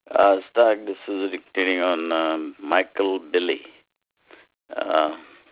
Stark, this is dictating on Michael Billy. Uh,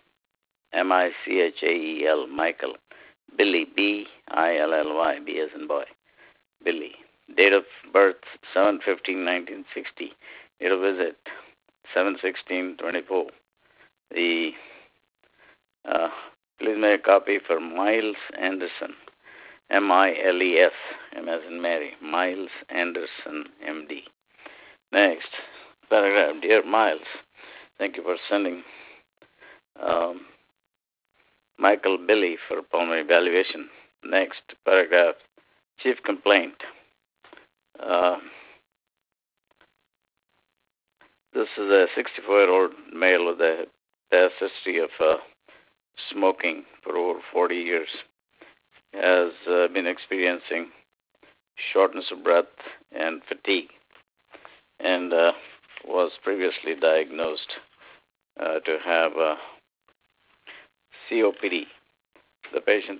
Michael, Michael. Billy, Billy, B as in boy. Billy. Date of birth, 7/15/1960. Date of visit, 7/16/24. The uh, Please make a copy for Miles Anderson. Miles, M as in Mary. Miles Anderson, MD. Next paragraph. Dear Miles, thank you for sending um, Michael Billy for pulmonary evaluation. Next paragraph. Chief complaint. Uh, this is a 64-year-old male with a past history of smoking for over 40 years. Has been experiencing shortness of breath and fatigue, and was previously diagnosed to have COPD. The patient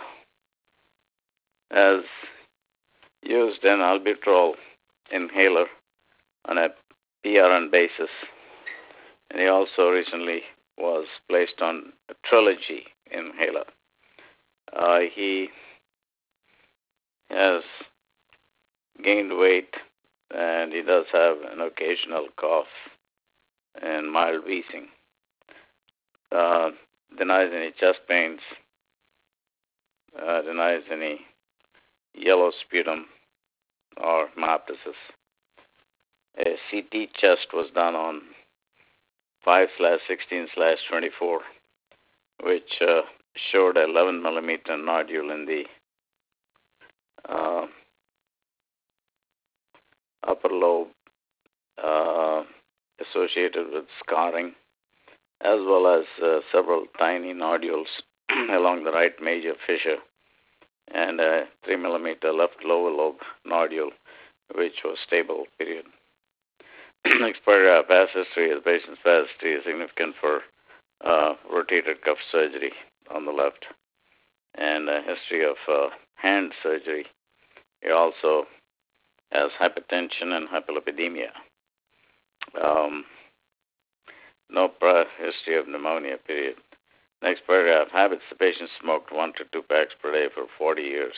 has used an albuterol inhaler on a PRN basis, and he also recently was placed on a Trilogy inhaler. He has gained weight, and he does have an occasional cough and mild wheezing. Denies any chest pains, denies any yellow sputum or myoptosis. A CT chest was done on 5/16/24, which showed 11 millimeter nodule in the upper lobe associated with scarring, as well as several tiny nodules along the right major fissure, and a 3 millimeter left lower lobe nodule, which was stable, period. Next paragraph. Past history. The patient's past history is significant for rotator cuff surgery on the left, and a history of hand surgery. He also has hypertension and hyperlipidemia. No prior history of pneumonia, period. Next paragraph. Habits. The patient smoked 1 to 2 packs per day for 40 years.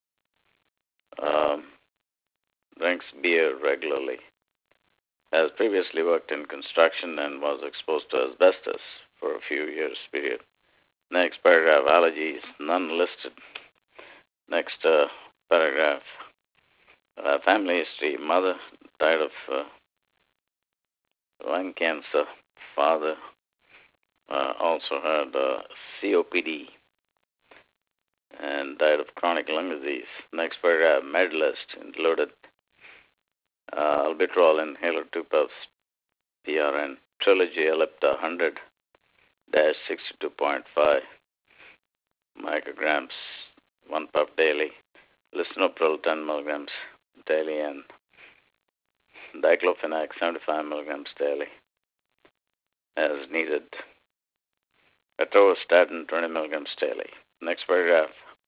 Drinks beer regularly. Has previously worked in construction and was exposed to asbestos for a few years, period. Next paragraph. Allergies. None listed. Next paragraph. Family history. Mother died of lung cancer. Father also had COPD and died of chronic lung disease. Next paragraph. Med list included albuterol inhaler 2 puffs, PRN, Trilogy Ellipta 100-62.5 micrograms, 1 puff daily, lisinopril 10 milligrams daily, and diclofenac 75 milligrams daily as needed. Atorvastatin 20 milligrams daily. Next paragraph.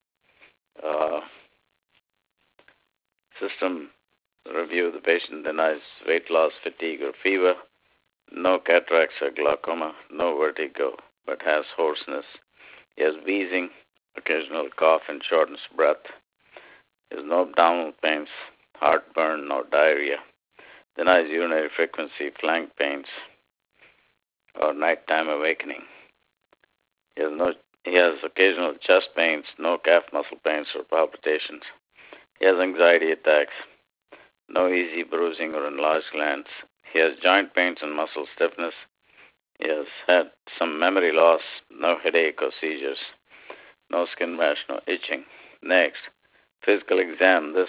System review. The patient denies weight loss, fatigue, or fever. No cataracts or glaucoma. No vertigo, but has hoarseness. He has wheezing, occasional cough, and shortness of breath. He has no abdominal pains, heartburn, no diarrhea. Denies urinary frequency, flank pains, or nighttime awakening. He has occasional chest pains, no calf muscle pains or palpitations. He has anxiety attacks, no easy bruising or enlarged glands. He has joint pains and muscle stiffness. He has had some memory loss, no headache or seizures, no skin rash, no itching. Next, physical exam. This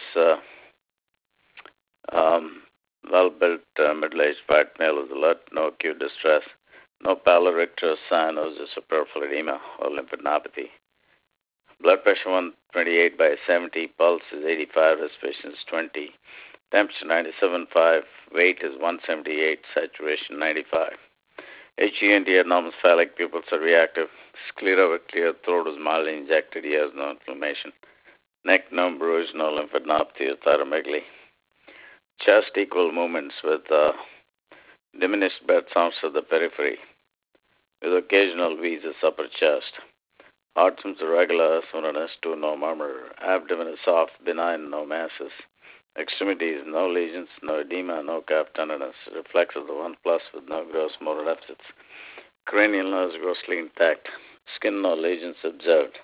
well-built middle-aged white male is alert, no acute distress, no pallor, icterus, cyanosis, or peripheral edema or lymphadenopathy. Blood pressure 128/70, pulse is 85, respiration is 20, temperature 97.5, weight is 178, saturation 95. HENT abnormal phallic, pupils are reactive, sclera were clear, throat is mildly injected, he has no inflammation. Neck, no bruise, no lymphadenopathy or thyromegaly. chest equal movements with diminished breath sounds to the periphery, with occasional wheezes upper chest. Heart seems regular, soreness to no murmur. Abdomen is soft, benign, no masses. Extremities, no lesions, no edema, no calf tenderness. Reflex of the 1 plus with no gross motor deficits. Cranial nerves grossly intact. Skin, no lesions observed.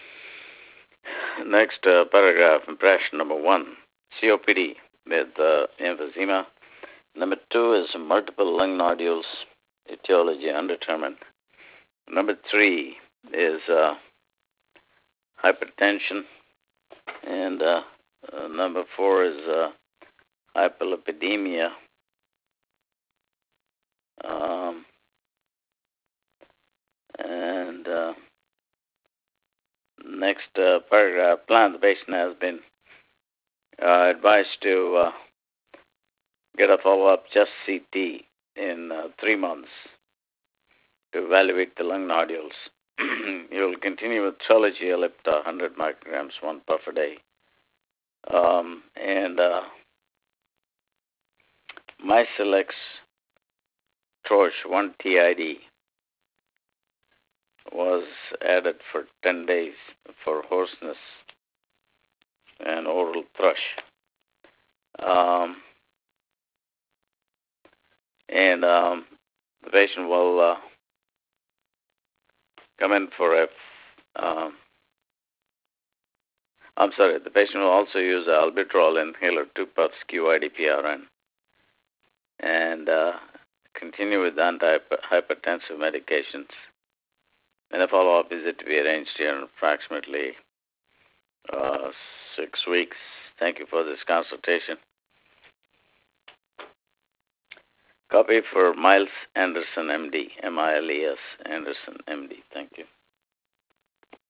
Next paragraph, impression number 1, COPD with emphysema. Number 2 is multiple lung nodules, etiology undetermined. Number 3 is hypertension, and number 4 is hyperlipidemia. And next paragraph, plan. The patient has been advised to get a follow-up chest CT in 3 months to evaluate the lung nodules. You will continue with Trelegy Ellipta, 100 micrograms, 1 puff a day. And Mycilex Torch, 1 TID, was added for 10 days for hoarseness and oral thrush. The patient will come in for the patient will also use albuterol inhaler, 2 puffs QIDPRN, and continue with antihypertensive medications. And a follow-up visit to be arranged here in approximately 6 weeks. Thank you for this consultation. Copy for Miles Anderson, MD, Miles Anderson, MD.